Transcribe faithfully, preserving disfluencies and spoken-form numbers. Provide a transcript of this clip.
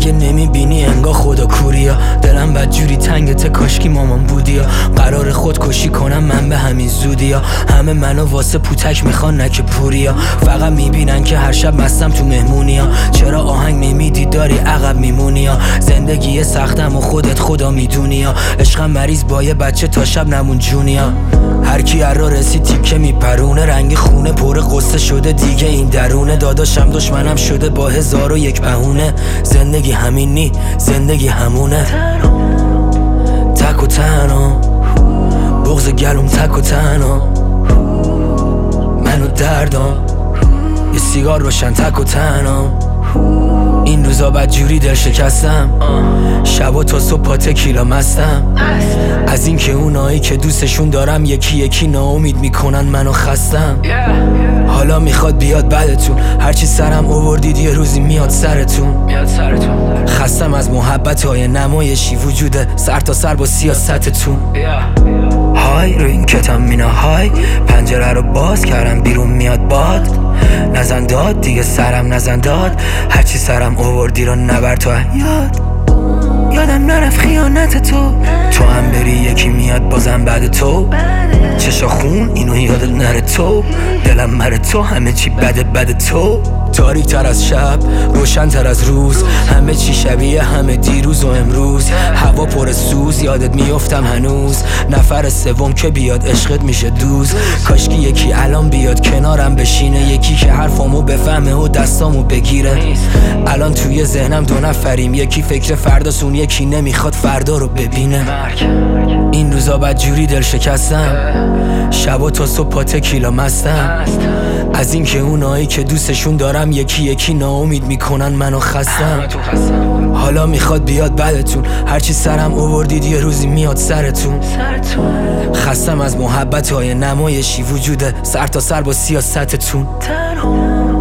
مگه نمیبینی انگار خدا کوریا؟ دلم بدجوری تنگته کاشکی مامان بودیا. قرار خودکشی کنم من به همین زودیا. همه منو واسه پوتک میخوان نکه پوریا. فقط میبینن که هر شب مستم تو مهمونیا. چرا آهنگ نمیدی داری عقب میمونیا؟ زندگی سختم و خودت خدا میدونیا. عشقم مریض با یه بچه تا شب نمون جونیا. هر کی هر را رسید تیکه میپرونه. رنگ خونه پر قصه شده دیگه این درونه. داداشم دشمنم شده با هزار و یک بهونه. زندگی همین نی زندگی همونه. تک و تنها بغض گلوم تک و تنها. منو دردم یه سیگار روشن تک و تنها. این روزا بدجوری دل شکستم. شبا تا صبح پا تکیلا مستم. از این که اونایی که دوستشون دارم یکی یکی ناامید میکنن منو خستم. حالا میخواد بیاد بعدتون. هرچی سرم آوردید یه روزی میاد سرتون. خستم از محبت های نمایشی وجوده سر تا سر با سیاستتون. های رو این کتم مینا های. پنجره رو باز کردم بیرون میاد باد. نزن داد دیگه سرم نزن داد. هرچی سرم آوردی رو نبر تو یاد. یادم نرفت خیانت تو. تو هم بری یکی میاد بازم بعد تو. چشا خون اینو یادت نره تو. دلم مره تو همه چی بده بده تو. تاریک تر از شب روشن تر از روز. همه چی شبیه همه دیروز و امروز. هوا پر سوز یادت میافتم هنوز. نفر سوم که بیاد عشقت میشه دوز. کاشکی یکی الان بیاد کنارم بشینه. یکی که حرفامو بفهمه و دستامو بگیره. الان توی ذهنم دو نفریم. یکی فکر فرداسون یکی نمیخواد فردا رو ببینه. این روزا بدجوری دل شکستم. شبا تا صبح پا تکیلا مستم. از این که اونایی که دوستشون دارم یکی یکی ناامید میکنن منو خستم. حالا میخواد بیاد بعدتون. هرچی سرم آوردید یه روزی میاد سرتون. خستم از محبت های نمایشی وجوده سر تا سر با سیاستتون.